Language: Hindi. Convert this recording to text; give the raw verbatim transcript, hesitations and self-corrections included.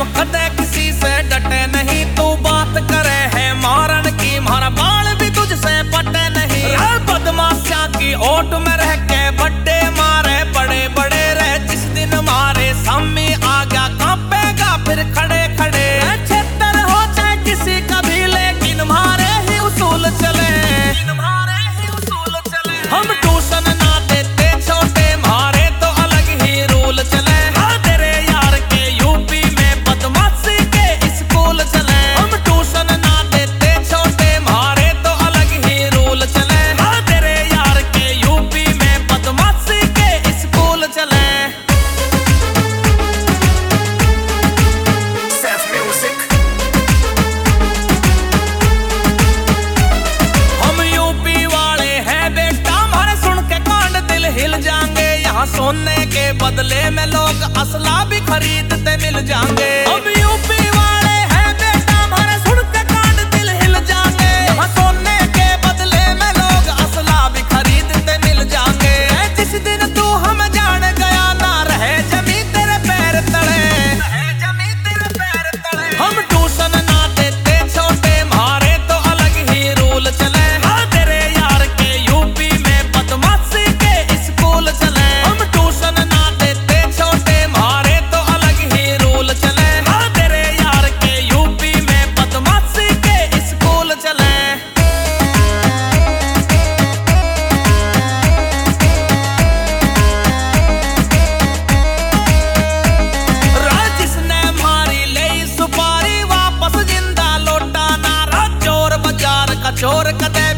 हम कदे किसी से डटे नहीं, तू बात करे है मारन की, मारा बाल भी तुझसे पटे नहीं। बदमाशा की ओट में रह के बड्डे मारे बड़े बड़े रहे, जिस दिन मारे सामी आ गया कांपेगा फिर खड़े खड़े। छेतर हो चाहे किसी का भी लेकिन मारे ही उसूल चले, मारे ही उसूल चले। हम ट्यूशन ना देते छोटे, मारे तो अलग ही रूल चले। तेरे यार के यूपी में बदमाशी के स्कूल चले। हम ट्यूशन ना देते छोटे, मारे तो अलग ही रूल चले। तेरे यार के यूपी में बदमाशी के स्कूल चले। सोने के बदले में लोग असला भी खरीदते मिल जाएंगे। अब यूपी वाले हैं बेटा हमारे, सुन के कांड दिल हिल जाएंगे। यहाँ सोने के बदले में लोग असला भी खरीदते मिल जाएंगे। जिस दिन तू हम जान गया ना रहे जमी तेरे पैर तले, जमी तेरे पैर तले। हम ट्यूशन ना देते छोटे, मारे तो अलग ही रूल चले। तेरे यार के यूपी में बदमाशी के स्कूल चले। चोर कदे